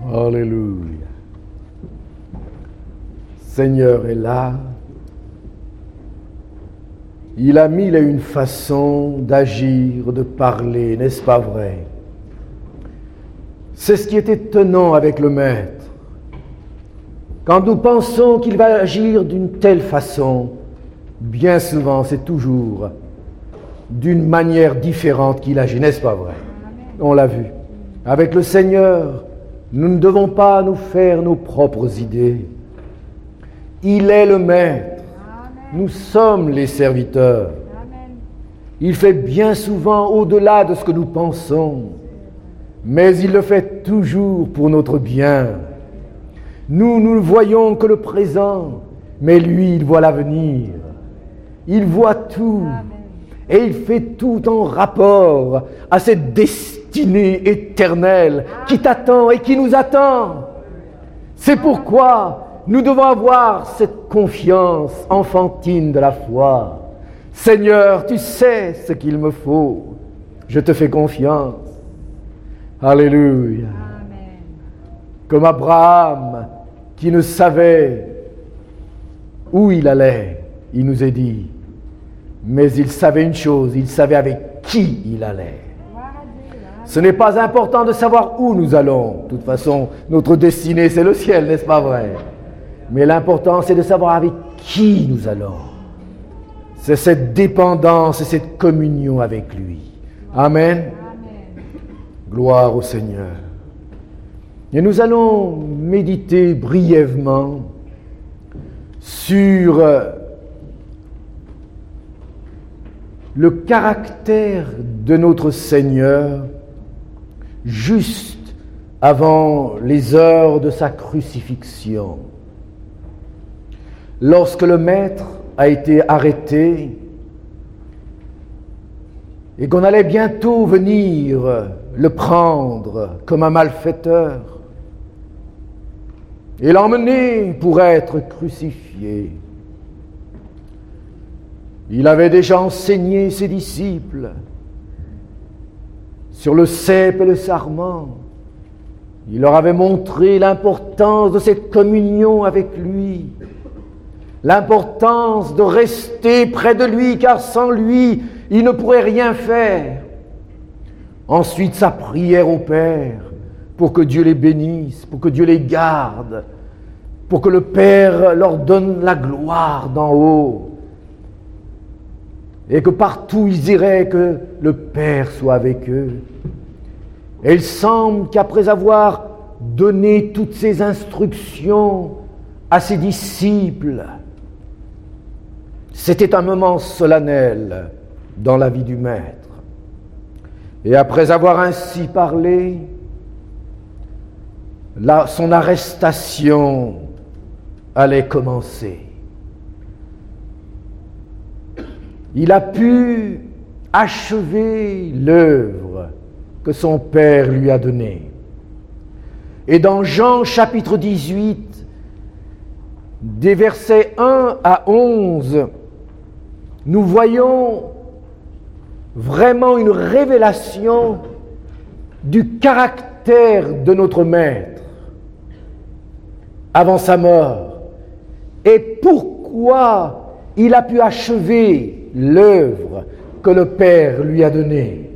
Alléluia. Seigneur est là. Il a mille et une façons d'agir, de parler, n'est-ce pas vrai? C'est ce qui est étonnant avec le Maître. Quand nous pensons qu'il va agir d'une telle façon, bien souvent c'est toujours d'une manière différente qu'il agit, n'est-ce pas vrai? On l'a vu. Avec le Seigneur, nous ne devons pas nous faire nos propres idées. Il est le Maître. Nous sommes les serviteurs. Il fait bien souvent au-delà de ce que nous pensons, mais il le fait toujours pour notre bien. Nous ne voyons que le présent, mais lui, il voit l'avenir. Il voit tout, et il fait tout en rapport à cette destinée éternelle qui t'attend et qui nous attend. C'est pourquoi nous devons avoir cette confiance enfantine de la foi. Seigneur, tu sais ce qu'il me faut. Je te fais confiance. Alléluia. Amen. Comme Abraham, qui ne savait où il allait, il nous est dit, mais il savait une chose, il savait avec qui il allait. Ce n'est pas important de savoir où nous allons. De toute façon, notre destinée, c'est le ciel, n'est-ce pas vrai? Mais l'important, c'est de savoir avec qui nous allons. C'est cette dépendance et cette communion avec lui. Amen. Amen. Gloire au Seigneur. Et nous allons méditer brièvement sur le caractère de notre Seigneur juste avant les heures de sa crucifixion. Lorsque le Maître a été arrêté et qu'on allait bientôt venir le prendre comme un malfaiteur et l'emmener pour être crucifié, il avait déjà enseigné ses disciples sur le cep et le sarment. Il leur avait montré l'importance de cette communion avec lui, l'importance de rester près de lui, car sans lui, il ne pourrait rien faire. Ensuite, sa prière au Père pour que Dieu les bénisse, pour que Dieu les garde, pour que le Père leur donne la gloire d'en haut, et que partout où ils iraient, que le Père soit avec eux. Et il semble qu'après avoir donné toutes ces instructions à ses disciples, c'était un moment solennel dans la vie du Maître. Et après avoir ainsi parlé, son arrestation allait commencer. Il a pu achever l'œuvre que son Père lui a donnée. Et dans Jean chapitre 18, des versets 1 à 11, nous voyons vraiment une révélation du caractère de notre Maître avant sa mort et pourquoi il a pu achever l'œuvre que le Père lui a donnée.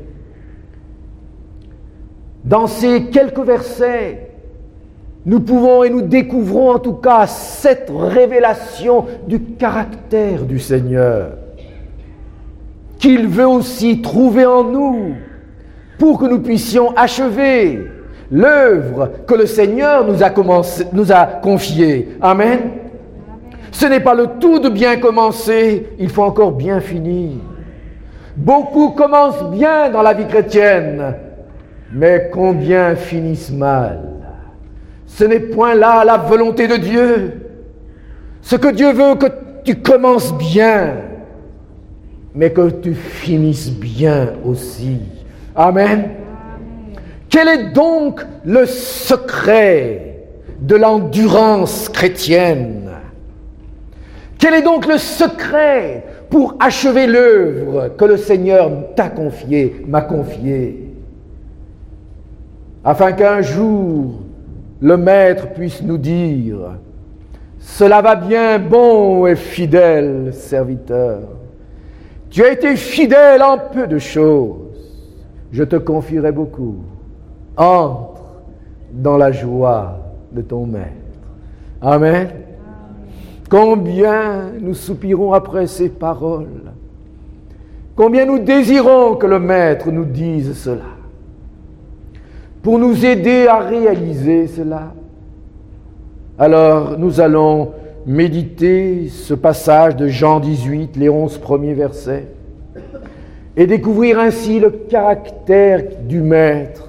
Dans ces quelques versets, nous pouvons et nous découvrons en tout cas cette révélation du caractère du Seigneur, qu'il veut aussi trouver en nous pour que nous puissions achever l'œuvre que le Seigneur nous a confiée. Amen. Ce n'est pas le tout de bien commencer, il faut encore bien finir. Beaucoup commencent bien dans la vie chrétienne, mais combien finissent mal. Ce n'est point là la volonté de Dieu. Ce que Dieu veut, que tu commences bien, mais que tu finisses bien aussi. Amen. Quel est donc le secret de l'endurance chrétienne? Quel est donc le secret pour achever l'œuvre que le Seigneur t'a confiée, m'a confiée, afin qu'un jour le Maître puisse nous dire « Cela va bien, bon et fidèle serviteur. Tu as été fidèle en peu de choses, je te confierai beaucoup. Entre dans la joie de ton Maître. » Amen. Combien nous soupirons après ces paroles. Combien nous désirons que le Maître nous dise cela. Pour nous aider à réaliser cela. Alors nous allons méditer ce passage de Jean 18, les 11 premiers versets, et découvrir ainsi le caractère du Maître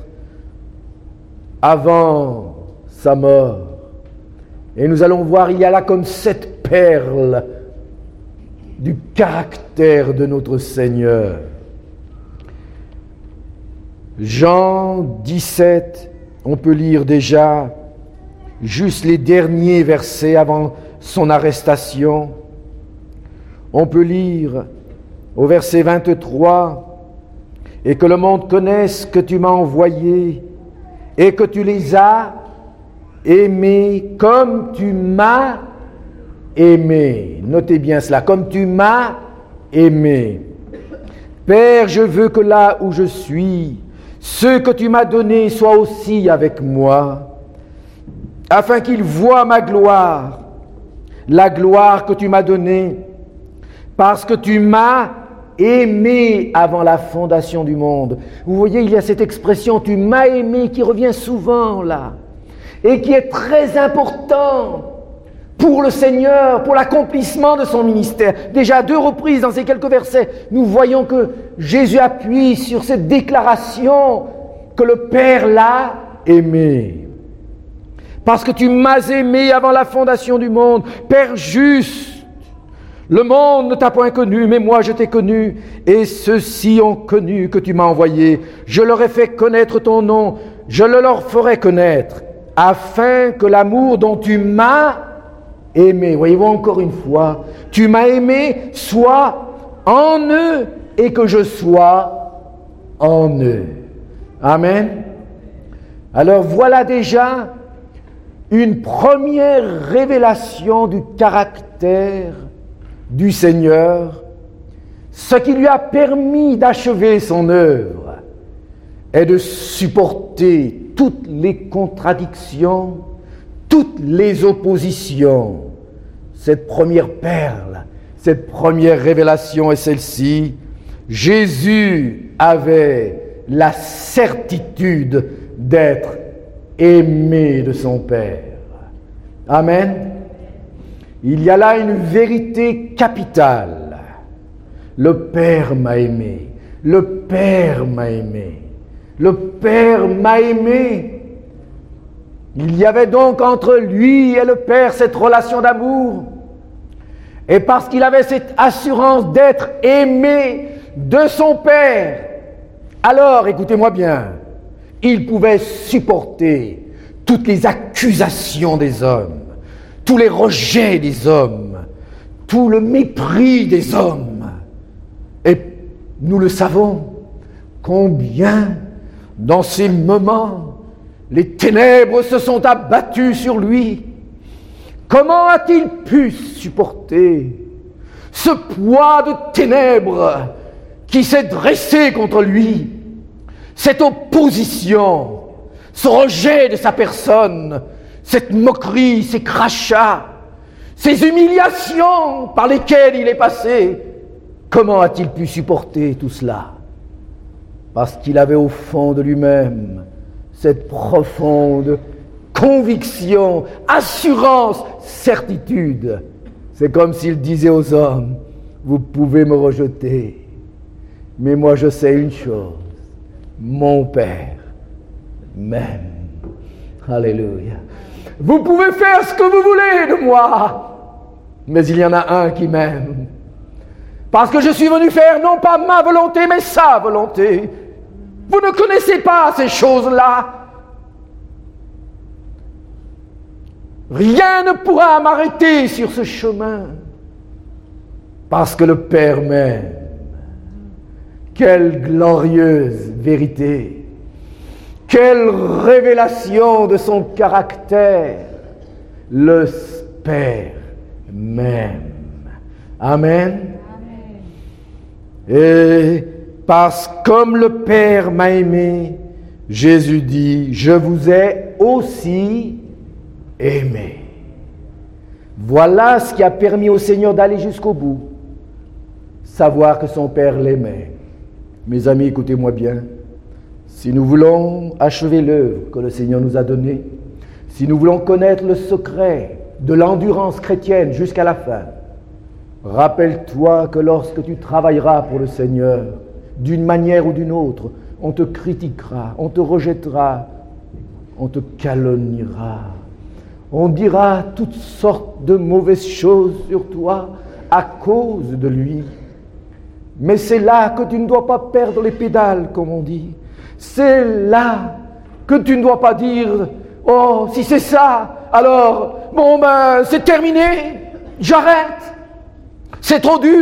avant sa mort. Et nous allons voir, il y a là comme cette perle du caractère de notre Seigneur. Jean 17, on peut lire déjà juste les derniers versets avant son arrestation. On peut lire au verset 23, « Et que le monde connaisse que tu m'as envoyé et que tu les as aimés comme tu m'as aimé. » Notez bien cela, comme tu m'as aimé. « Père, je veux que là où je suis, ceux que tu m'as donnés soient aussi avec moi, afin qu'ils voient ma gloire, la gloire que tu m'as donnée, parce que tu m'as aimé avant la fondation du monde. » Vous voyez, il y a cette expression « tu m'as aimé » qui revient souvent là, et qui est très important pour le Seigneur, pour l'accomplissement de son ministère. Déjà à 2 reprises dans ces quelques versets, nous voyons que Jésus appuie sur cette déclaration que le Père l'a aimé. Parce que tu m'as aimé avant la fondation du monde, Père juste. Le monde ne t'a point connu, mais moi je t'ai connu, et ceux-ci ont connu que tu m'as envoyé. Je leur ai fait connaître ton nom, je le leur ferai connaître, afin que l'amour dont tu m'as aimé, voyez-vous encore une fois, tu m'as aimé, soit en eux et que je sois en eux. Amen. Alors voilà déjà une première révélation du caractère du Seigneur. Ce qui lui a permis d'achever son œuvre est de supporter toutes les contradictions, toutes les oppositions. Cette première perle, cette première révélation est celle-ci. Jésus avait la certitude d'être aimé de son Père. Amen. Il y a là une vérité capitale. Le Père m'a aimé. Le Père m'a aimé. Le Père m'a aimé. Il y avait donc entre lui et le Père cette relation d'amour. Et parce qu'il avait cette assurance d'être aimé de son Père, alors, écoutez-moi bien, il pouvait supporter toutes les accusations des hommes, tous les rejets des hommes, tout le mépris des hommes. Et nous le savons, combien dans ces moments les ténèbres se sont abattues sur lui. Comment a-t-il pu supporter ce poids de ténèbres qui s'est dressé contre lui, cette opposition, ce rejet de sa personne, cette moquerie, ces crachats, ces humiliations par lesquelles il est passé? Comment a-t-il pu supporter tout cela? Parce qu'il avait au fond de lui-même cette profonde conviction, assurance, certitude. C'est comme s'il disait aux hommes, vous pouvez me rejeter, mais moi je sais une chose, mon Père m'aime. Alléluia. Vous pouvez faire ce que vous voulez de moi, mais il y en a un qui m'aime. Parce que je suis venu faire non pas ma volonté, mais sa volonté. Vous ne connaissez pas ces choses-là. Rien ne pourra m'arrêter sur ce chemin. Parce que le Père m'aime. Quelle glorieuse vérité. Quelle révélation de son caractère! Le Père m'aime. Amen. Et parce que comme le Père m'a aimé, Jésus dit, je vous ai aussi aimé. Voilà ce qui a permis au Seigneur d'aller jusqu'au bout. Savoir que son Père l'aimait. Mes amis, écoutez-moi bien. Si nous voulons achever l'œuvre que le Seigneur nous a donnée, si nous voulons connaître le secret de l'endurance chrétienne jusqu'à la fin, rappelle-toi que lorsque tu travailleras pour le Seigneur, d'une manière ou d'une autre, on te critiquera, on te rejettera, on te calomniera. On dira toutes sortes de mauvaises choses sur toi à cause de lui. Mais c'est là que tu ne dois pas perdre les pédales, comme on dit. C'est là que tu ne dois pas dire « Oh, si c'est ça, alors, bon ben, c'est terminé, j'arrête, c'est trop dur. »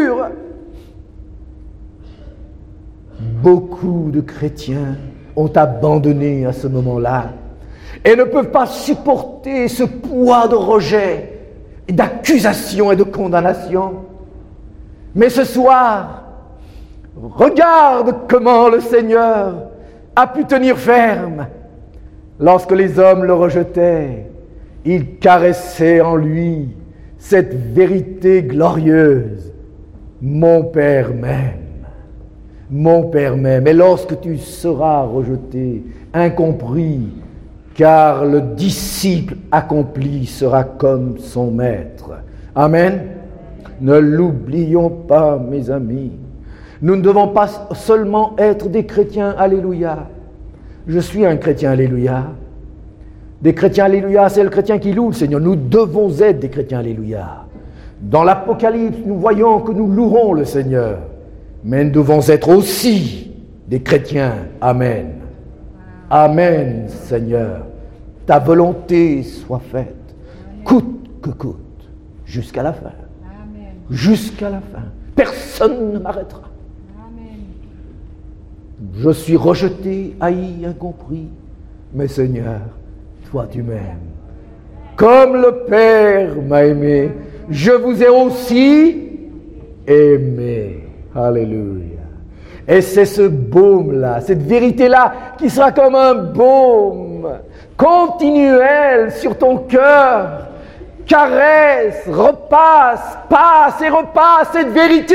Beaucoup de chrétiens ont abandonné à ce moment-là et ne peuvent pas supporter ce poids de rejet, d'accusation et de condamnation. Mais ce soir, regarde comment le Seigneur a pu tenir ferme. Lorsque les hommes le rejetaient, il caressait en lui cette vérité glorieuse. Mon Père m'aime. Mon Père m'aime. Et lorsque tu seras rejeté, incompris, car le disciple accompli sera comme son maître. Amen. Ne l'oublions pas, mes amis. Nous ne devons pas seulement être des chrétiens, alléluia. Je suis un chrétien, alléluia. Des chrétiens, alléluia, c'est le chrétien qui loue le Seigneur. Nous devons être des chrétiens, alléluia. Dans l'Apocalypse, nous voyons que nous louerons le Seigneur. Mais nous devons être aussi des chrétiens. Amen. Amen, Seigneur. Ta volonté soit faite, coûte que coûte, jusqu'à la fin. Amen. Jusqu'à la fin. Personne ne m'arrêtera. Amen. Je suis rejeté, haï, incompris. Mais Seigneur, toi tu m'aimes. Comme le Père m'a aimé, je vous ai aussi aimé. Alléluia. Et c'est ce baume-là, cette vérité-là, qui sera comme un baume continuel sur ton cœur. Caresse, repasse, passe et repasse cette vérité.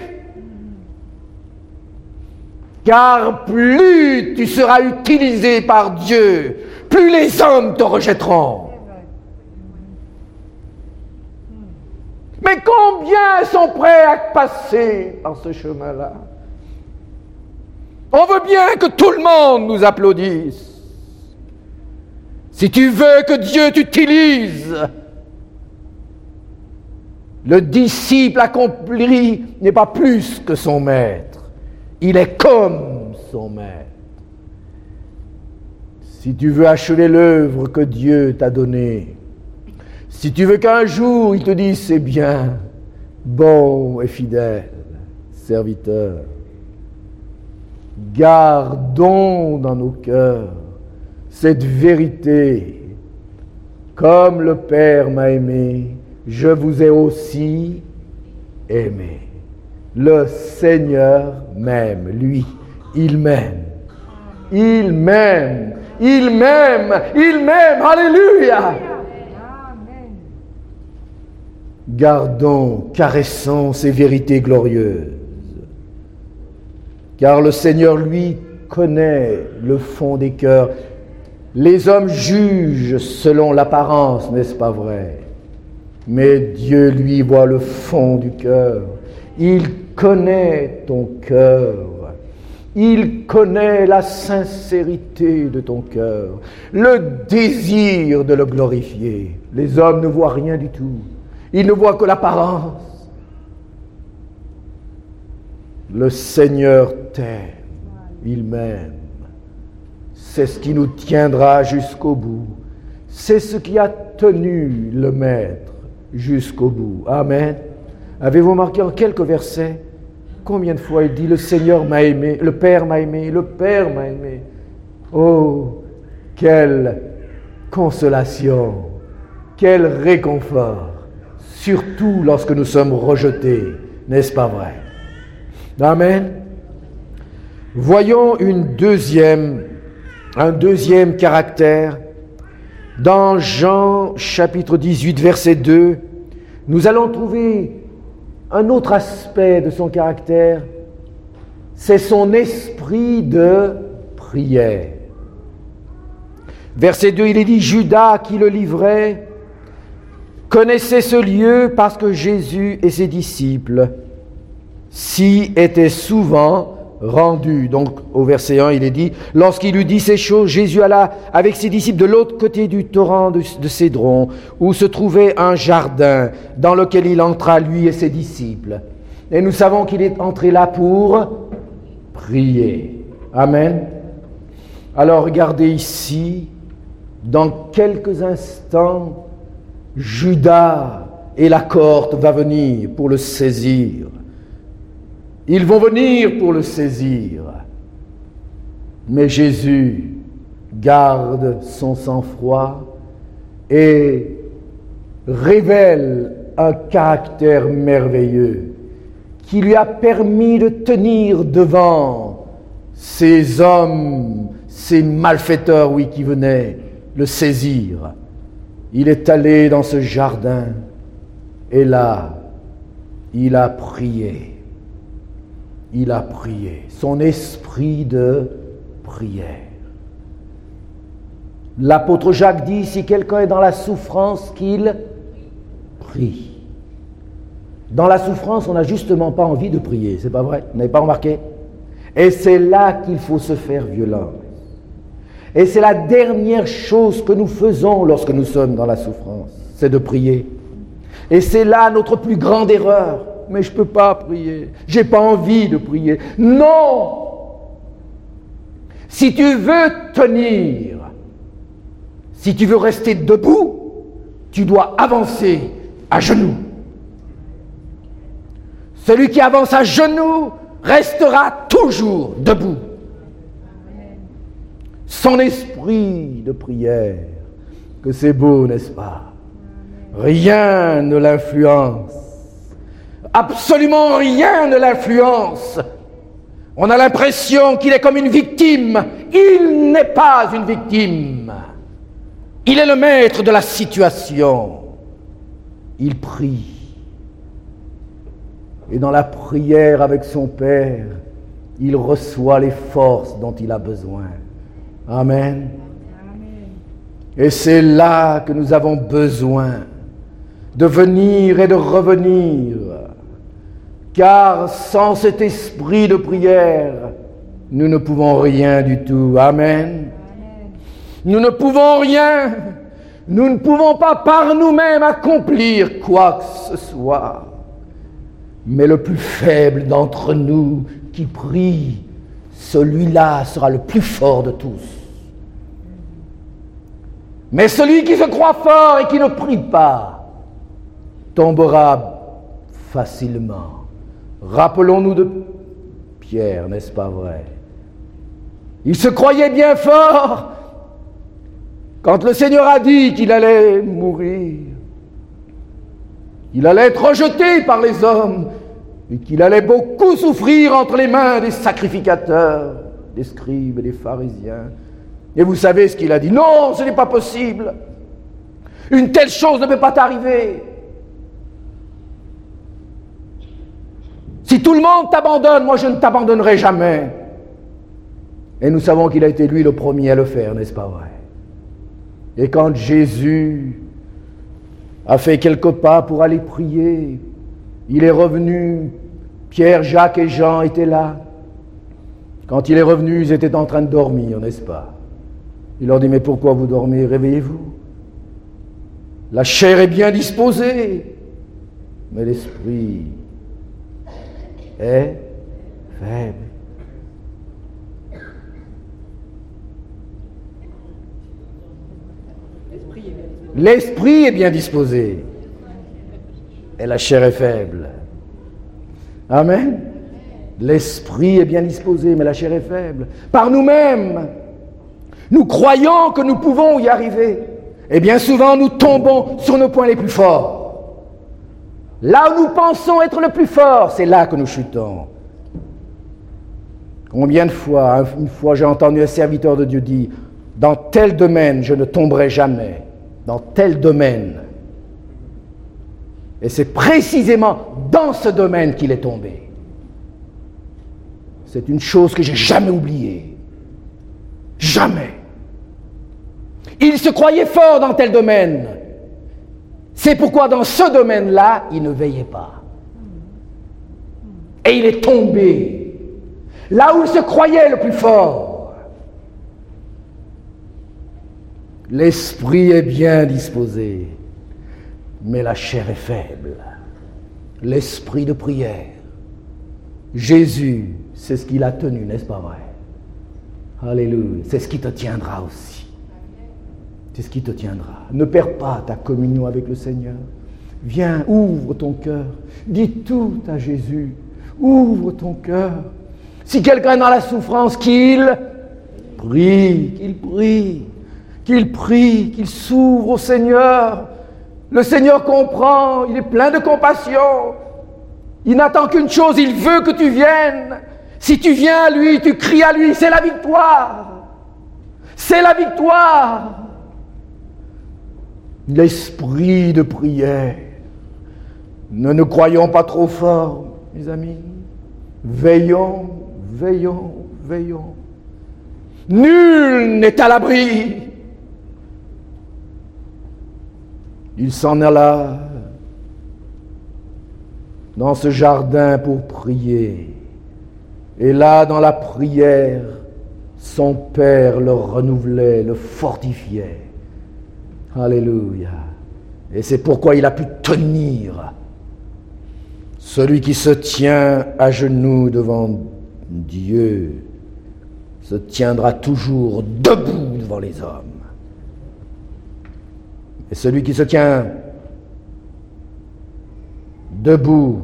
Car plus tu seras utilisé par Dieu, plus les hommes te rejetteront. Mais combien sont prêts à passer par ce chemin-là? On veut bien que tout le monde nous applaudisse. Si tu veux que Dieu t'utilise, le disciple accompli n'est pas plus que son maître. Il est comme son maître. Si tu veux achever l'œuvre que Dieu t'a donnée, si tu veux qu'un jour il te dise c'est bien, bon et fidèle serviteur, gardons dans nos cœurs cette vérité. Comme le Père m'a aimé, je vous ai aussi aimé. Le Seigneur m'aime, lui, il m'aime. Il m'aime, il m'aime, il m'aime, alléluia. Gardons, caressons ces vérités glorieuses. Car le Seigneur, lui, connaît le fond des cœurs. Les hommes jugent selon l'apparence, n'est-ce pas vrai? Mais Dieu, lui, voit le fond du cœur. Il connaît ton cœur. Il connaît la sincérité de ton cœur, le désir de le glorifier. Les hommes ne voient rien du tout. Ils ne voient que l'apparence. Le Seigneur t'aime, il m'aime. C'est ce qui nous tiendra jusqu'au bout. C'est ce qui a tenu le Maître jusqu'au bout. Amen. Avez-vous remarqué en quelques versets combien de fois il dit le Seigneur m'a aimé, le Père m'a aimé, le Père m'a aimé. Oh, Quelle consolation, quel réconfort, surtout lorsque nous sommes rejetés, n'est-ce pas vrai? Amen. Voyons un deuxième caractère. Dans Jean chapitre 18, verset 2, nous allons trouver un autre aspect de son caractère, c'est son esprit de prière. Verset 2, il est dit, Judas qui le livrait connaissait ce lieu parce que Jésus et ses disciples s'y étaient souvent rendus. Donc au verset 1, il est dit, lorsqu'il eut dit ces choses, Jésus alla avec ses disciples de l'autre côté du torrent de Cédron, où se trouvait un jardin dans lequel il entra, lui et ses disciples. Et nous savons qu'il est entré là pour prier. Amen. Alors regardez ici, dans quelques instants, Judas et la cohorte va venir pour le saisir. Ils vont venir pour le saisir. Mais Jésus garde son sang-froid et révèle un caractère merveilleux qui lui a permis de tenir devant ces hommes, ces malfaiteurs, oui, qui venaient le saisir. Il est allé dans ce jardin et là, il a prié. Il a prié. Son esprit de prière. L'apôtre Jacques dit, si quelqu'un est dans la souffrance, qu'il prie. Dans la souffrance, on n'a justement pas envie de prier, c'est pas vrai? Vous n'avez pas remarqué? Et c'est là qu'il faut se faire violence. Et c'est la dernière chose que nous faisons lorsque nous sommes dans la souffrance, c'est de prier. Et c'est là notre plus grande erreur. Mais je ne peux pas prier, je n'ai pas envie de prier. Non! Si tu veux tenir, si tu veux rester debout, tu dois avancer à genoux. Celui qui avance à genoux restera toujours debout. Son esprit de prière, que c'est beau, n'est-ce pas? Rien ne l'influence. Absolument rien ne l'influence. On a l'impression qu'il est comme une victime. Il n'est pas une victime. Il est le maître de la situation. Il prie. Et dans la prière avec son Père, il reçoit les forces dont il a besoin. Amen. Et c'est là que nous avons besoin de venir et de revenir. Car sans cet esprit de prière, nous ne pouvons rien du tout. Amen. Nous ne pouvons rien. Nous ne pouvons pas par nous-mêmes accomplir quoi que ce soit. Mais le plus faible d'entre nous qui prie, celui-là sera le plus fort de tous. Mais celui qui se croit fort et qui ne prie pas, tombera facilement. Rappelons-nous de Pierre, n'est-ce pas vrai? Il se croyait bien fort quand le Seigneur a dit qu'il allait mourir, qu'il allait être rejeté par les hommes et qu'il allait beaucoup souffrir entre les mains des sacrificateurs, des scribes et des pharisiens. Et vous savez ce qu'il a dit? Non, ce n'est pas possible. Une telle chose ne peut pas t'arriver. Si tout le monde t'abandonne, moi je ne t'abandonnerai jamais. Et nous savons qu'il a été lui le premier à le faire, n'est-ce pas vrai? Et quand Jésus a fait quelques pas pour aller prier, il est revenu, Pierre, Jacques et Jean étaient là. Quand il est revenu, ils étaient en train de dormir, n'est-ce pas? Il leur dit, mais pourquoi vous dormez? Réveillez-vous. La chair est bien disposée, mais l'esprit est faible. L'esprit est bien disposé, et la chair est faible. Amen. L'esprit est bien disposé, mais la chair est faible. Par nous-mêmes, Nous croyons que nous pouvons y arriver. Et bien souvent, nous tombons sur nos points les plus forts. Là où nous pensons être le plus fort, c'est là que nous chutons. Combien de fois, une fois j'ai entendu un serviteur de Dieu dire, dans tel domaine, je ne tomberai jamais. Dans tel domaine. Et c'est précisément dans ce domaine qu'il est tombé. C'est une chose que j'ai jamais oubliée. Jamais. Il se croyait fort dans tel domaine. C'est pourquoi dans ce domaine-là, il ne veillait pas. Et il est tombé. Là où il se croyait le plus fort. L'esprit est bien disposé, mais la chair est faible. L'esprit de prière. Jésus, c'est ce qu'il a tenu, n'est-ce pas vrai? Alléluia. C'est ce qui te tiendra aussi. C'est ce qui te tiendra. Ne perds pas ta communion avec le Seigneur. Viens, ouvre ton cœur. Dis tout à Jésus. Ouvre ton cœur. Si quelqu'un est dans la souffrance, qu'il prie, qu'il s'ouvre au Seigneur. Le Seigneur comprend, il est plein de compassion. Il n'attend qu'une chose, il veut que tu viennes. Si tu viens à lui, tu cries à lui, c'est la victoire. C'est la victoire. L'esprit de prière. Ne croyons pas trop fort, mes amis. Veillons, veillons, veillons. Nul n'est à l'abri. Il s'en alla dans ce jardin pour prier. Et là, dans la prière, son Père le renouvelait, le fortifiait. Alléluia. Et c'est pourquoi il a pu tenir. Celui qui se tient à genoux devant Dieu se tiendra toujours debout devant les hommes. Et celui qui se tient debout,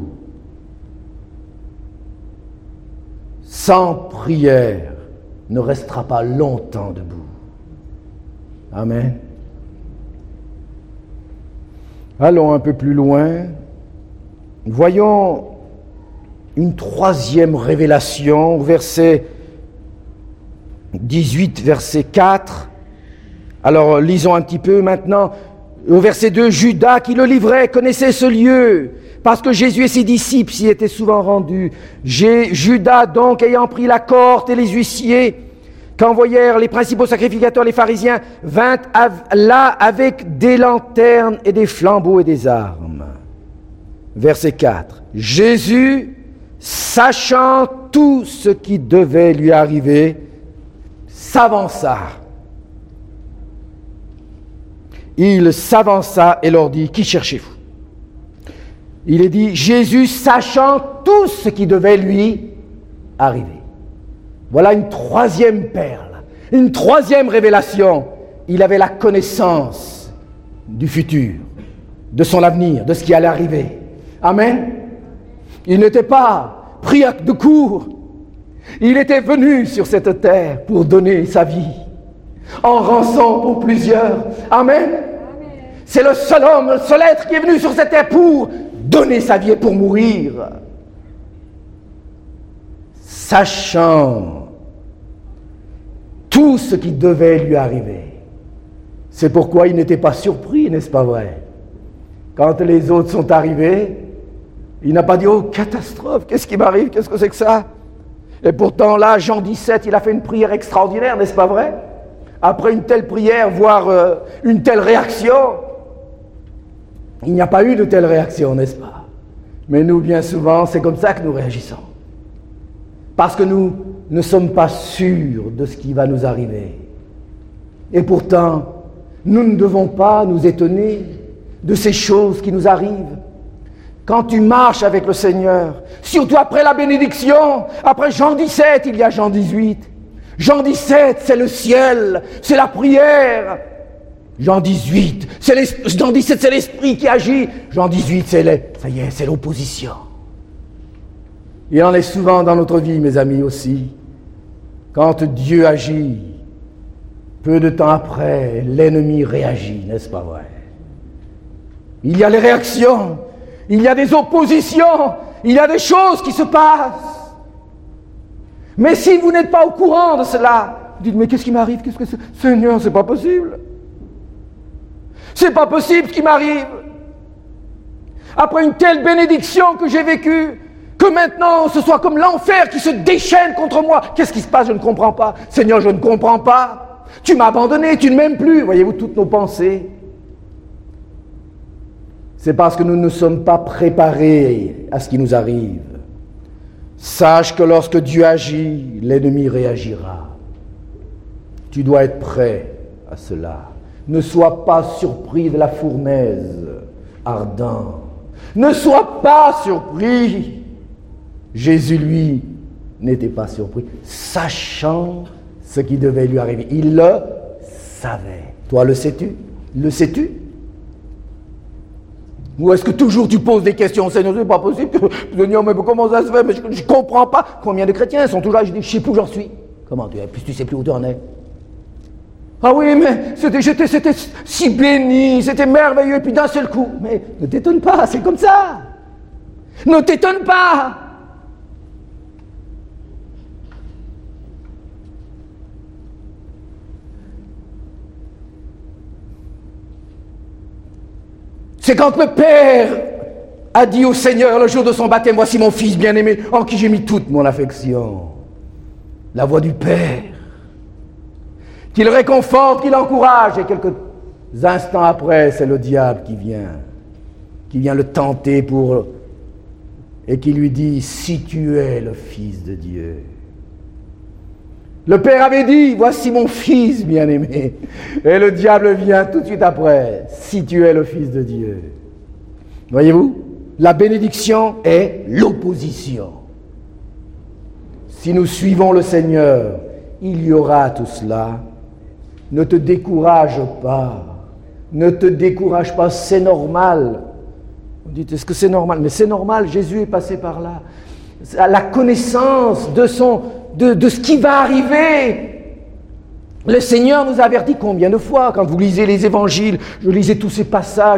sans prière, ne restera pas longtemps debout. Amen. Allons un peu plus loin. Voyons une troisième révélation, verset 18, verset 4. Alors, lisons un petit peu maintenant. Au verset 2, Judas qui le livrait connaissait ce lieu, parce que Jésus et ses disciples s'y étaient souvent rendus. Judas donc, ayant pris la corde et les huissiers, qu'envoyèrent les principaux sacrificateurs, les pharisiens, vint là avec des lanternes et des flambeaux et des armes. Verset 4. Jésus, sachant tout ce qui devait lui arriver, s'avança. Il s'avança et leur dit, qui cherchez-vous? Il est dit, Jésus sachant tout ce qui devait lui arriver. Voilà une troisième perle, une troisième révélation. Il avait la connaissance du futur, de son avenir, de ce qui allait arriver. Amen. Il n'était pas pris de court. Il était venu sur cette terre pour donner sa vie en rançon pour plusieurs. Amen. C'est le seul homme, le seul être qui est venu sur cette terre pour donner sa vie et pour mourir. Sachant tout ce qui devait lui arriver. C'est pourquoi il n'était pas surpris, n'est-ce pas vrai? Quand les autres sont arrivés, il n'a pas dit « Oh, catastrophe, qu'est-ce qui m'arrive? Qu'est-ce que c'est que ça ?» Et pourtant, là, Jean 17, il a fait une prière extraordinaire, n'est-ce pas vrai? Après une telle prière, voire une telle réaction, il n'y a pas eu de telle réaction, n'est-ce pas? Mais nous, bien souvent, c'est comme ça que nous réagissons. Parce que nous ne sommes pas sûrs de ce qui va nous arriver. Et pourtant, nous ne devons pas nous étonner de ces choses qui nous arrivent. Quand tu marches avec le Seigneur, surtout après la bénédiction, après Jean 17, il y a Jean 18. Jean 17, c'est le ciel, c'est la prière. Jean 18, Jean 17, c'est l'esprit qui agit. Jean 18, c'est l'opposition. Il en est souvent dans notre vie, mes amis, aussi. Quand Dieu agit, peu de temps après, l'ennemi réagit, n'est-ce pas vrai? Il y a les réactions, il y a des oppositions, il y a des choses qui se passent. Mais si vous n'êtes pas au courant de cela, vous dites, mais qu'est-ce qui m'arrive? Qu'est-ce que c'est? Seigneur, c'est pas possible. C'est pas possible ce qui m'arrive. Après une telle bénédiction que j'ai vécue, que maintenant ce soit comme l'enfer qui se déchaîne contre moi. Qu'est-ce qui se passe? Je ne comprends pas. Seigneur, je ne comprends pas. Tu m'as abandonné, tu ne m'aimes plus. Voyez-vous toutes nos pensées. C'est parce que nous ne sommes pas préparés à ce qui nous arrive. Sache que lorsque Dieu agit, l'ennemi réagira. Tu dois être prêt à cela. Ne sois pas surpris de la fournaise ardente. Ne sois pas surpris. Jésus, lui, n'était pas surpris, sachant ce qui devait lui arriver. Il le savait. Toi, le sais-tu? Le sais-tu? Ou est-ce que toujours tu poses des questions? Seigneur, c'est pas possible. Seigneur, mais comment ça se fait? Mais je ne comprends pas. Combien de chrétiens sont toujours là? Je dis, je ne sais plus où j'en suis. Comment tu es? Plus tu ne sais plus où tu en es. Ah oui, mais c'était si béni, c'était merveilleux, et puis d'un seul coup. Mais ne t'étonne pas, c'est comme ça. Ne t'étonne pas. C'est quand le Père a dit au Seigneur le jour de son baptême, voici mon fils bien-aimé, en qui j'ai mis toute mon affection. La voix du Père, qu'il réconforte, qu'il encourage, et quelques instants après, c'est le diable qui vient le tenter et qui lui dit, si tu es le Fils de Dieu. Le Père avait dit, voici mon fils bien-aimé. Et le diable vient tout de suite après, si tu es le Fils de Dieu. Voyez-vous, la bénédiction est l'opposition. Si nous suivons le Seigneur, il y aura tout cela. Ne te décourage pas. Ne te décourage pas, c'est normal. Vous dites, est-ce que c'est normal? Mais c'est normal, Jésus est passé par là. La connaissance de ce qui va arriver. Le Seigneur nous avertit combien de fois, quand vous lisez les évangiles, je lisais tous ces passages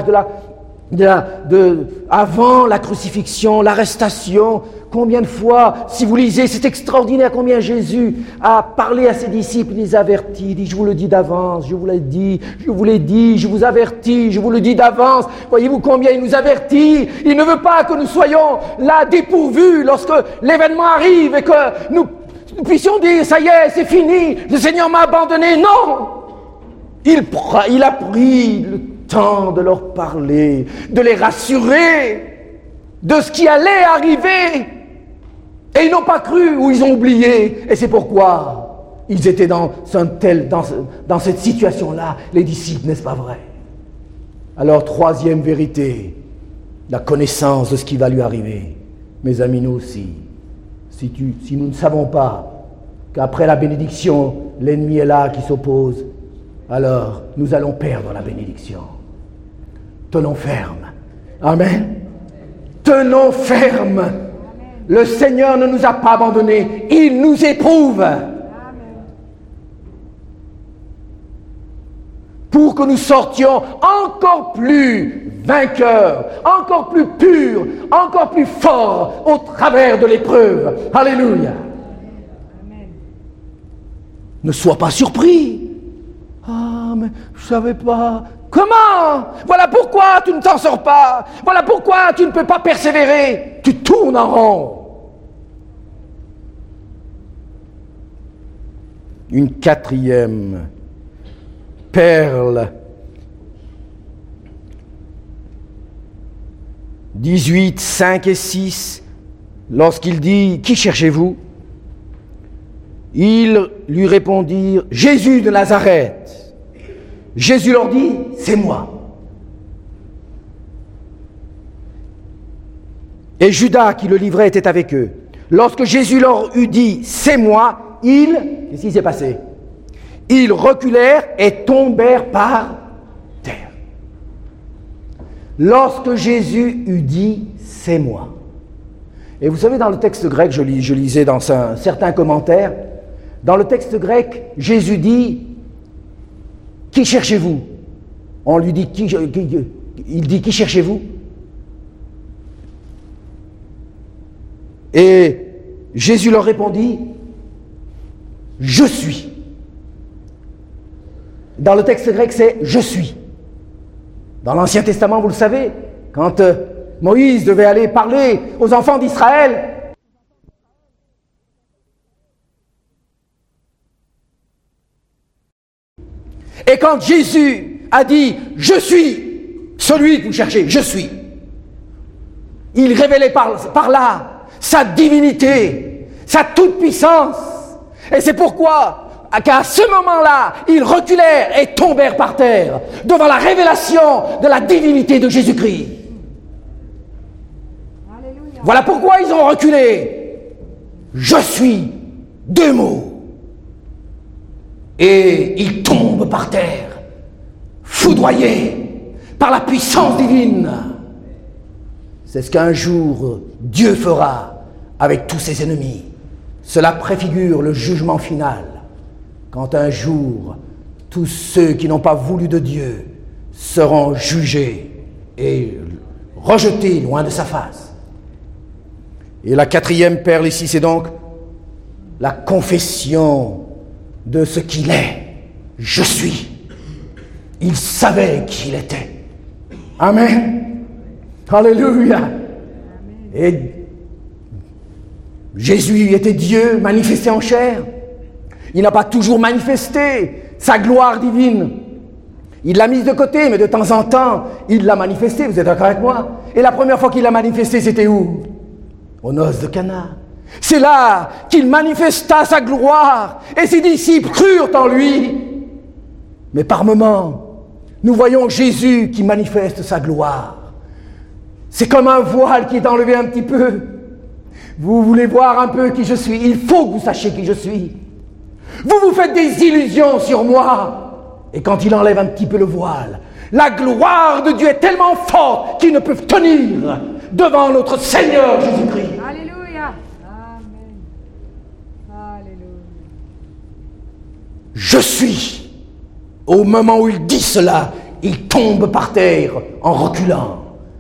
avant la crucifixion, l'arrestation, combien de fois, si vous lisez, c'est extraordinaire combien Jésus a parlé à ses disciples, il les avertit, il dit, je vous le dis d'avance, je vous l'ai dit, je vous l'ai dit, je vous avertis, je vous le dis d'avance. Voyez-vous combien il nous avertit? Il ne veut pas que nous soyons là dépourvus lorsque l'événement arrive et que nous puissions dire, ça y est, c'est fini, le Seigneur m'a abandonné. Non! Il a pris le temps de leur parler, de les rassurer de ce qui allait arriver. Et ils n'ont pas cru ou ils ont oublié. Et c'est pourquoi ils étaient dans cette situation-là, les disciples, n'est-ce pas vrai? Alors, troisième vérité, la connaissance de ce qui va lui arriver. Mes amis, nous aussi, si nous ne savons pas qu'après la bénédiction, l'ennemi est là qui s'oppose, alors nous allons perdre la bénédiction. Tenons ferme. Amen. Tenons ferme. Le Seigneur ne nous a pas abandonnés. Il nous éprouve. Amen. Pour que nous sortions encore plus vainqueurs, encore plus purs, encore plus forts au travers de l'épreuve. Alléluia. Amen. Ne sois pas surpris. Ah, mais je ne savais pas. Comment? Voilà pourquoi tu ne t'en sors pas. Voilà pourquoi tu ne peux pas persévérer. Tu tournes en rond. Une quatrième perle. 18, 5 et 6. Lorsqu'il dit, qui cherchez-vous? Ils lui répondirent, Jésus de Nazareth. Jésus leur dit, c'est moi. Et Judas qui le livrait était avec eux. Lorsque Jésus leur eut dit, c'est moi, qu'est-ce qui s'est passé? Ils reculèrent et tombèrent par terre. Lorsque Jésus eut dit, c'est moi. Et vous savez, dans le texte grec, je lisais dans certains commentaires, dans le texte grec, Jésus dit, qui cherchez-vous? On lui dit, il dit, qui cherchez-vous? Et Jésus leur répondit, je suis. Dans le texte grec, c'est je suis. Dans l'Ancien Testament, vous le savez, quand Moïse devait aller parler aux enfants d'Israël, et quand Jésus a dit « Je suis celui que vous cherchez, je suis », il révélait par là sa divinité, sa toute-puissance. Et c'est pourquoi qu'à ce moment-là, ils reculèrent et tombèrent par terre devant la révélation de la divinité de Jésus-Christ. Alléluia. Voilà pourquoi ils ont reculé. Je suis, 2 mots. Et ils tombent par terre, foudroyés par la puissance divine. C'est ce qu'un jour Dieu fera avec tous ses ennemis. Cela préfigure le jugement final. Quand un jour, tous ceux qui n'ont pas voulu de Dieu seront jugés et rejetés loin de sa face. Et la 4e perle ici, c'est donc la confession de ce qu'il est. Je suis. Il savait qui il était. Amen. Alléluia. Et Jésus était Dieu manifesté en chair. Il n'a pas toujours manifesté sa gloire divine. Il l'a mise de côté, mais de temps en temps, il l'a manifesté. Vous êtes d'accord avec moi? Et la première fois qu'il l'a manifesté, c'était où? Aux noces de Cana. C'est là qu'il manifesta sa gloire et ses disciples crurent en lui. Mais par moments, nous voyons Jésus qui manifeste sa gloire. C'est comme un voile qui est enlevé un petit peu. Vous voulez voir un peu qui je suis? Il faut que vous sachiez qui je suis. Vous vous faites des illusions sur moi. Et quand il enlève un petit peu le voile, la gloire de Dieu est tellement forte qu'ils ne peuvent tenir devant notre Seigneur Jésus-Christ. Alléluia. Amen. Alléluia. Je suis. Au moment où il dit cela, il tombe par terre en reculant.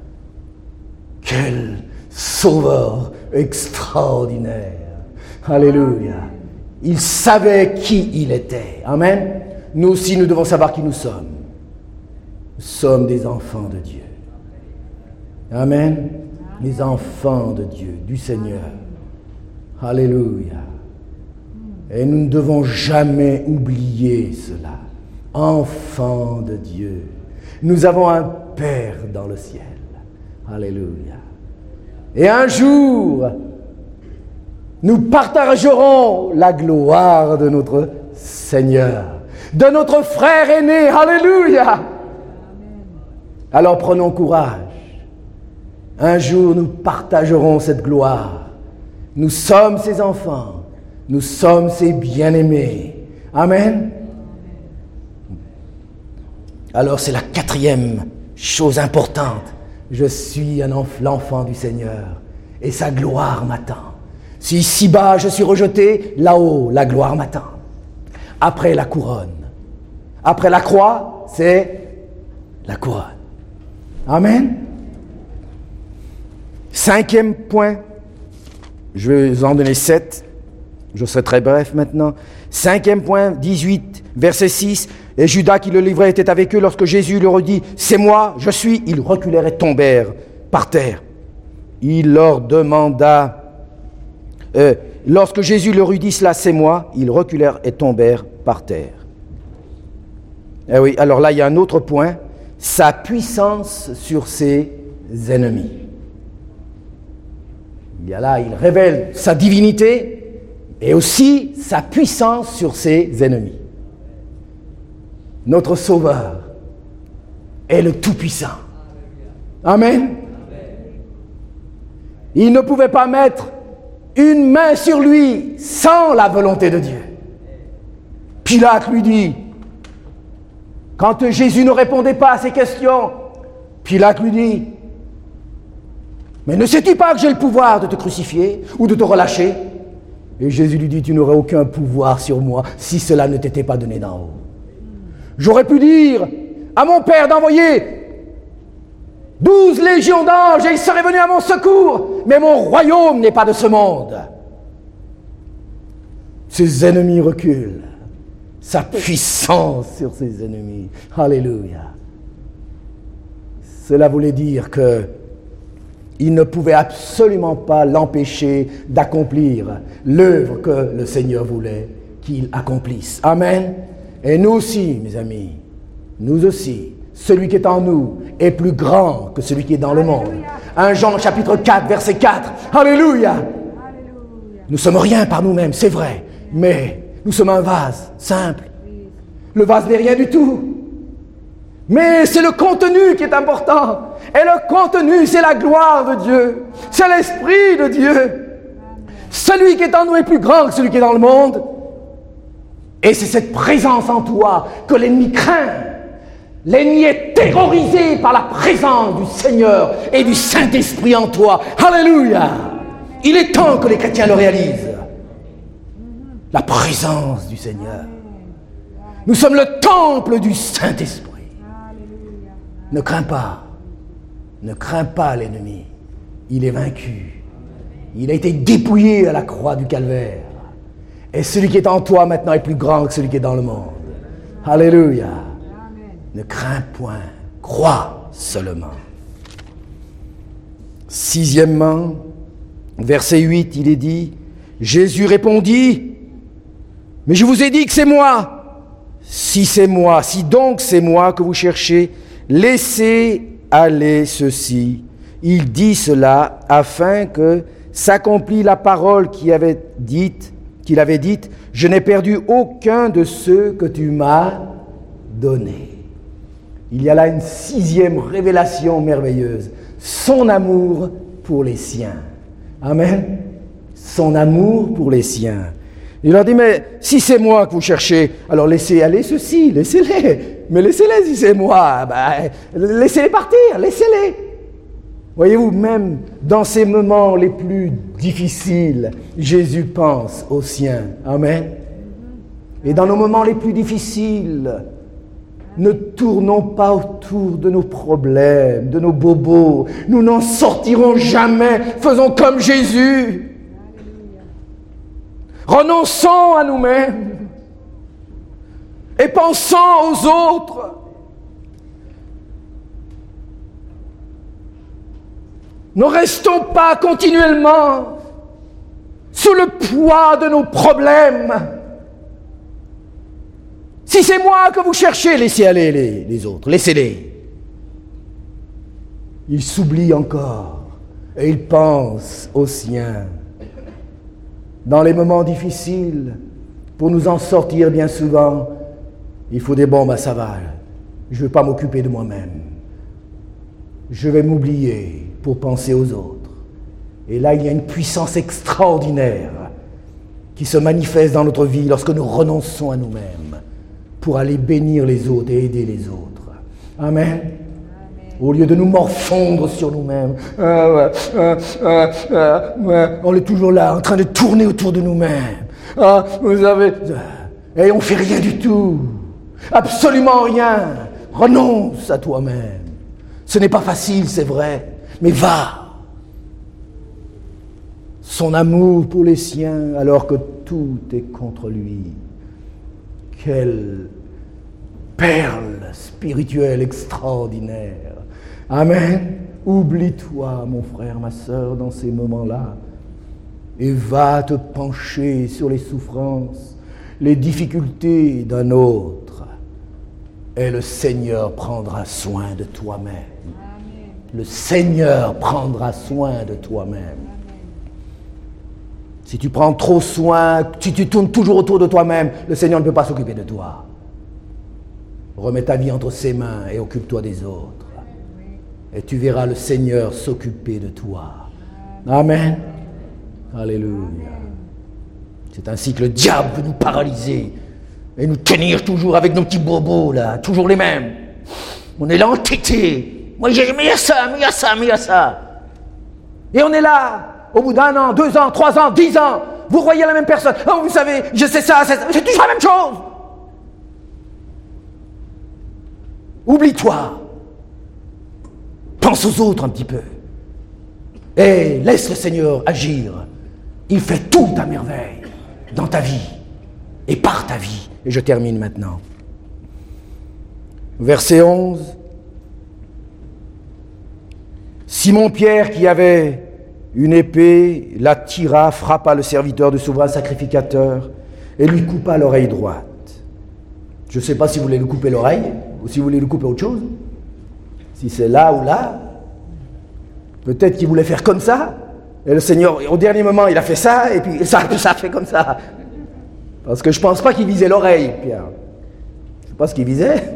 Quel sauveur extraordinaire. Alléluia. Il savait qui il était. Amen. Nous aussi, nous devons savoir qui nous sommes. Nous sommes des enfants de Dieu. Amen. Les enfants de Dieu, du Seigneur. Alléluia. Et nous ne devons jamais oublier cela. Enfants de Dieu. Nous avons un Père dans le ciel. Alléluia. Et un jour, nous partagerons la gloire de notre Seigneur, de notre frère aîné. Alléluia. Alors prenons courage. Un jour, nous partagerons cette gloire. Nous sommes ses enfants. Nous sommes ses bien-aimés. Amen. Alors c'est la 4e chose importante. Je suis l'enfant du Seigneur et sa gloire m'attend. Si ici-bas je suis rejeté, là-haut la gloire m'attend. Après la couronne. Après la croix, c'est la couronne. Amen. 5e point. Je vais vous en donner 7. Je serai très bref maintenant. 5e point, 18, verset 6. Et Judas qui le livrait était avec eux lorsque Jésus leur dit « C'est moi, je suis ». Ils reculèrent et tombèrent par terre. Il leur demanda... lorsque Jésus leur eut dit cela, « C'est moi », ils reculèrent et tombèrent par terre. Eh oui, alors là, il y a un autre point. Sa puissance sur ses ennemis. Il y a là, il révèle sa divinité et aussi sa puissance sur ses ennemis. Notre Sauveur est le Tout-Puissant. Amen. Il ne pouvait pas mettre une main sur lui sans la volonté de Dieu. Pilate lui dit, quand Jésus ne répondait pas à ses questions, Pilate lui dit, mais ne sais-tu pas que j'ai le pouvoir de te crucifier ou de te relâcher? Et Jésus lui dit, tu n'aurais aucun pouvoir sur moi si cela ne t'était pas donné d'en haut. J'aurais pu dire à mon Père d'envoyer 12 légions d'anges et ils seraient venus à mon secours. Mais mon royaume n'est pas de ce monde. Ses ennemis reculent. Sa puissance sur ses ennemis. Alléluia. Cela voulait dire que il ne pouvait absolument pas l'empêcher d'accomplir l'œuvre que le Seigneur voulait qu'il accomplisse. Amen. Et nous aussi, mes amis, nous aussi, celui qui est en nous est plus grand que celui qui est dans le monde. 1 Jean chapitre 4, verset 4. Alléluia. Nous sommes rien par nous-mêmes, c'est vrai, mais nous sommes un vase simple. Le vase n'est rien du tout. Mais c'est le contenu qui est important. Et le contenu, c'est la gloire de Dieu. C'est l'Esprit de Dieu. Celui qui est en nous est plus grand que celui qui est dans le monde. Et c'est cette présence en toi que l'ennemi craint. L'ennemi est terrorisé par la présence du Seigneur et du Saint-Esprit en toi. Alléluia! Il est temps que les chrétiens le réalisent. La présence du Seigneur. Nous sommes le temple du Saint-Esprit. Ne crains pas. Ne crains pas l'ennemi. Il est vaincu. Il a été dépouillé à la croix du calvaire. Et celui qui est en toi maintenant est plus grand que celui qui est dans le monde. Alléluia. Ne crains point. Crois seulement. Sixièmement, verset 8, il est dit, Jésus répondit, mais je vous ai dit que c'est moi. Si donc c'est moi que vous cherchez, laissez aller ceci. Il dit cela afin que s'accomplit la parole qu'il avait dite, je n'ai perdu aucun de ceux que tu m'as donnés. Il y a là une sixième révélation merveilleuse. Son amour pour les siens. Amen. Son amour pour les siens. Il leur dit, mais si c'est moi que vous cherchez, alors laissez aller ceux-ci, laissez-les. Mais laissez-les si c'est moi. Laissez-les partir, laissez-les. Voyez-vous, même dans ces moments les plus difficiles, Jésus pense aux siens. Amen. Et dans nos moments les plus difficiles, ne tournons pas autour de nos problèmes, de nos bobos. Nous n'en sortirons jamais. Faisons comme Jésus. Renonçons à nous-mêmes et pensons aux autres. Ne restons pas continuellement sous le poids de nos problèmes. Si c'est moi que vous cherchez, laissez aller les autres, laissez-les. Il s'oublie encore et il pense aux siens. Dans les moments difficiles, pour nous en sortir bien souvent, il faut dire, bon, ça va, je ne vais pas m'occuper de moi-même. Je vais m'oublier pour penser aux autres. Et là, il y a une puissance extraordinaire qui se manifeste dans notre vie lorsque nous renonçons à nous-mêmes pour aller bénir les autres et aider les autres. Amen. Au lieu de nous morfondre sur nous-mêmes, on est toujours là, en train de tourner autour de nous-mêmes. Vous savez, et on ne fait rien du tout. Absolument rien. Renonce à toi-même. Ce n'est pas facile, c'est vrai, mais va. Son amour pour les siens, alors que tout est contre lui. Quelle perle spirituelle extraordinaire. Amen. Oublie-toi, mon frère, ma sœur, dans ces moments-là, et va te pencher sur les souffrances, les difficultés d'un autre, et le Seigneur prendra soin de toi-même. Amen. Le Seigneur prendra soin de toi-même. Amen. Si tu prends trop soin, si tu tournes toujours autour de toi-même, le Seigneur ne peut pas s'occuper de toi. Remets ta vie entre ses mains et occupe-toi des autres. Et tu verras le Seigneur s'occuper de toi. Amen. Alléluia. C'est ainsi que le diable veut nous paralyser et nous tenir toujours avec nos petits bobos, là, toujours les mêmes. On est là entêtés. Moi, j'ai dit, mais il y a ça, mais il y a ça, mais il y a ça. Et on est là, au bout d'1 an, 2 ans, 3 ans, 10 ans, vous voyez la même personne. Oh, vous savez, je sais ça, c'est toujours la même chose. Oublie-toi. Pense aux autres un petit peu. Et laisse le Seigneur agir. Il fait tout à merveille dans ta vie et par ta vie. Et je termine maintenant. Verset 11. Simon-Pierre, qui avait une épée, la tira, frappa le serviteur du souverain sacrificateur et lui coupa l'oreille droite. Je ne sais pas si vous voulez lui couper l'oreille ou si vous voulez lui couper autre chose. Si c'est là ou là, peut-être qu'il voulait faire comme ça. Et le Seigneur, au dernier moment, il a fait ça, et puis ça a fait comme ça. Parce que je ne pense pas qu'il visait l'oreille, Pierre. Je ne sais pas ce qu'il visait.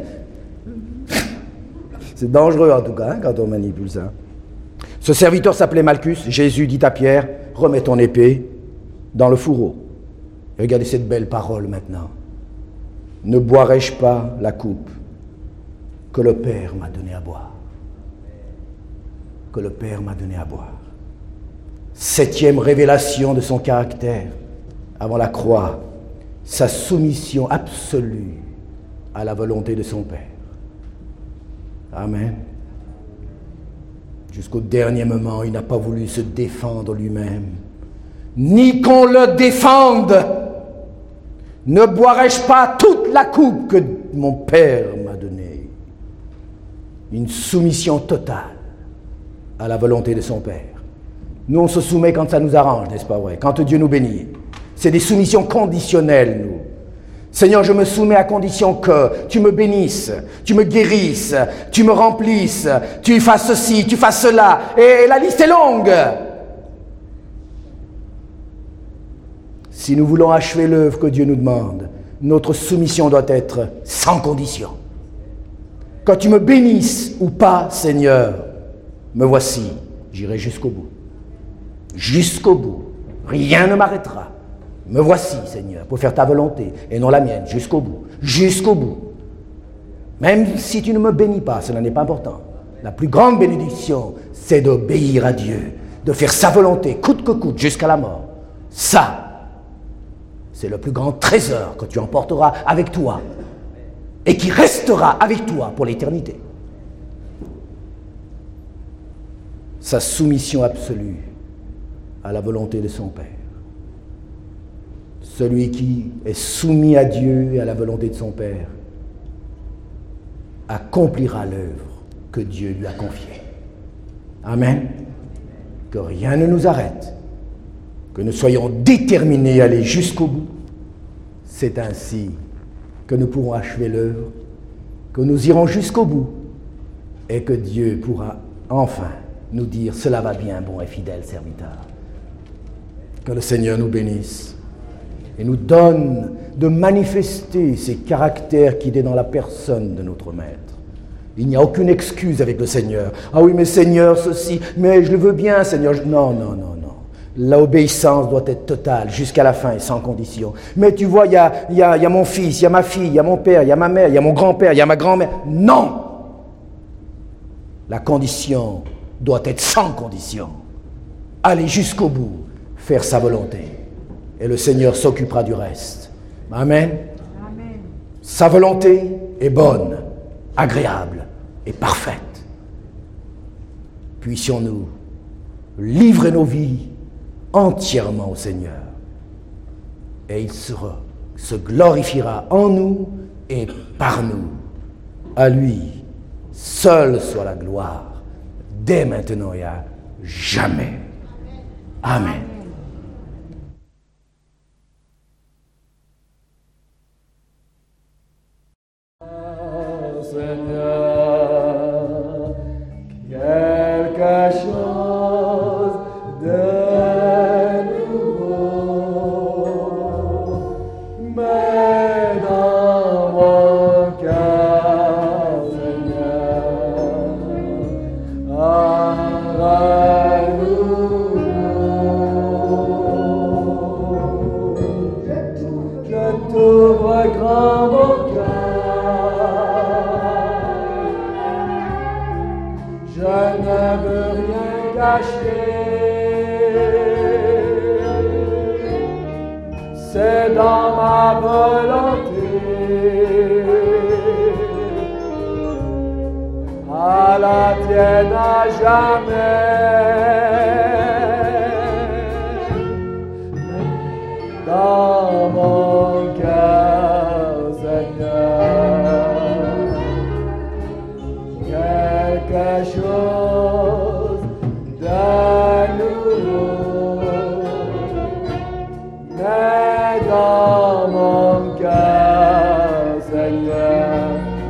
C'est dangereux en tout cas, hein, quand on manipule ça. Ce serviteur s'appelait Malchus. Jésus dit à Pierre, remets ton épée dans le fourreau. Et regardez cette belle parole maintenant. Ne boirai-je pas la coupe que le Père m'a donnée à boire? Que le Père m'a donné à boire. 7e révélation de son caractère avant la croix, sa soumission absolue à la volonté de son Père. Amen. Jusqu'au dernier moment, il n'a pas voulu se défendre lui-même, ni qu'on le défende. Ne boirai-je pas toute la coupe que mon Père m'a donnée? Une soumission totale à la volonté de son Père. Nous, on se soumet quand ça nous arrange, n'est-ce pas vrai? Quand Dieu nous bénit. C'est des soumissions conditionnelles, nous. Seigneur, je me soumets à condition que tu me bénisses, tu me guérisses, tu me remplisses, tu fasses ceci, tu fasses cela. Et la liste est longue. Si nous voulons achever l'œuvre que Dieu nous demande, notre soumission doit être sans condition. Quand tu me bénisses ou pas, Seigneur, me voici, j'irai jusqu'au bout. Jusqu'au bout. Rien ne m'arrêtera. Me voici, Seigneur, pour faire ta volonté et non la mienne, jusqu'au bout. Jusqu'au bout. Même si tu ne me bénis pas, cela n'est pas important. La plus grande bénédiction, c'est d'obéir à Dieu, de faire sa volonté, coûte que coûte, jusqu'à la mort. Ça, c'est le plus grand trésor que tu emporteras avec toi et qui restera avec toi pour l'éternité. Sa soumission absolue à la volonté de son Père. Celui qui est soumis à Dieu et à la volonté de son Père accomplira l'œuvre que Dieu lui a confiée. Amen. Que rien ne nous arrête, que nous soyons déterminés à aller jusqu'au bout. C'est ainsi que nous pourrons achever l'œuvre, que nous irons jusqu'au bout et que Dieu pourra enfin nous dire « Cela va bien, bon et fidèle serviteur ». Que le Seigneur nous bénisse et nous donne de manifester ces caractères qu'il est dans la personne de notre Maître. Il n'y a aucune excuse avec le Seigneur. « Ah oui, mais Seigneur, ceci, mais je le veux bien, Seigneur. » Non, non, non, non. L'obéissance doit être totale, jusqu'à la fin et sans condition. Mais tu vois, il y a mon fils, il y a ma fille, il y a mon père, il y a ma mère, il y a mon grand-père, il y a ma grand-mère. Non! La condition doit être sans condition. Aller jusqu'au bout, faire sa volonté. Et le Seigneur s'occupera du reste. Amen. Amen. Sa volonté est bonne, agréable et parfaite. Puissions-nous livrer nos vies entièrement au Seigneur. Et il se glorifiera en nous et par nous. À lui, seul soit la gloire, dès maintenant et à jamais. Amen. Seigneur, quelque chose de nouveau, mais dans mon cœur, Seigneur, un renouveau. Je t'ouvre grand mon cœur. Je ne veux rien cacher, c'est dans ma volonté sois la tienne à jamais. Dans mon cœur, Seigneur, quelque chose de nouveau naît dans mon cœur, Seigneur.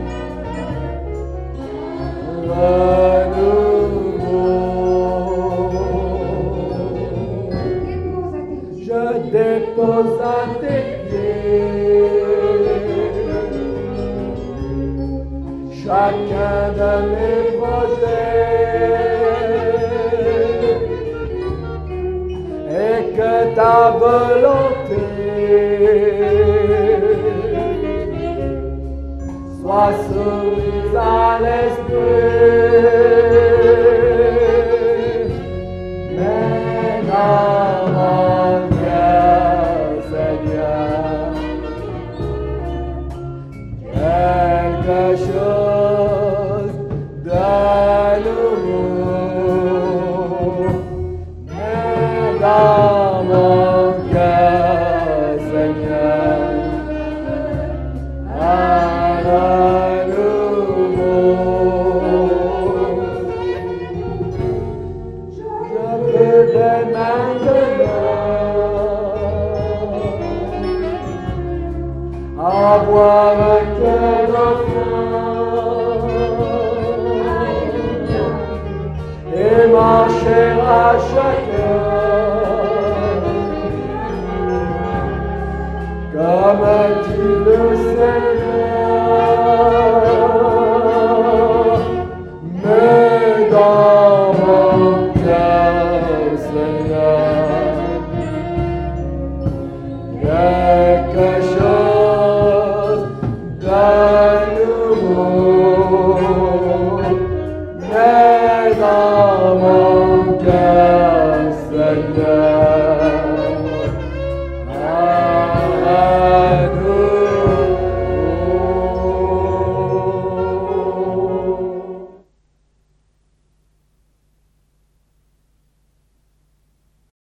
Je dépose à tes pieds chacun de mes projets et que ta volonté soit soumise à l'esprit. Mais dans mon cœur, Seigneur, quelque chose de nouveau. Mais dans mon cœur, Seigneur, à renouveau. Je veux dès maintenant avoir un cœur d'enfant et marcher à chacun comme tu le Seigneur. Mais dans mon cœur, Seigneur, quelque chose de nouveau naît dans mon cœur.